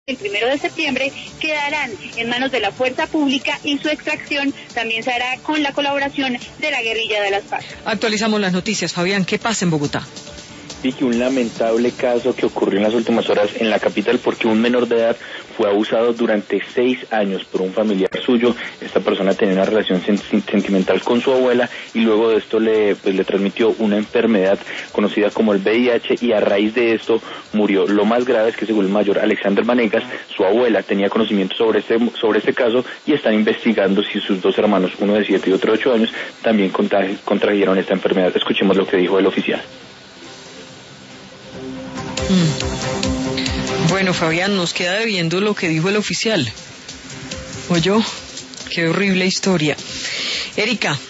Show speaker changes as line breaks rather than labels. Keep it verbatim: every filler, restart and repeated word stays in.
el primero de septiembre quedarán en manos de la fuerza pública y su extracción también se hará con la colaboración de la guerrilla de las FARC.
Actualizamos las noticias. Fabián, ¿qué pasa en Bogotá?
Vicky, un lamentable caso que ocurrió en las últimas horas en la capital porque un menor de edad fue abusado durante seis años por un familiar suyo. Esta persona tenía una relación sen- sentimental con su abuela y luego de esto le, pues, le transmitió una enfermedad conocida como el V I H y a raíz de esto murió. Lo más grave es que según el mayor Alexander Vanegas, su abuela tenía conocimiento sobre este, sobre este caso y están investigando si sus dos hermanos, uno de siete y otro de ocho años, también contagi- contrajeron esta enfermedad. Escuchemos lo que dijo el oficial.
Bueno, Fabián, nos queda debiendo lo que dijo el oficial. ¿Oyó? Qué horrible historia. Erika.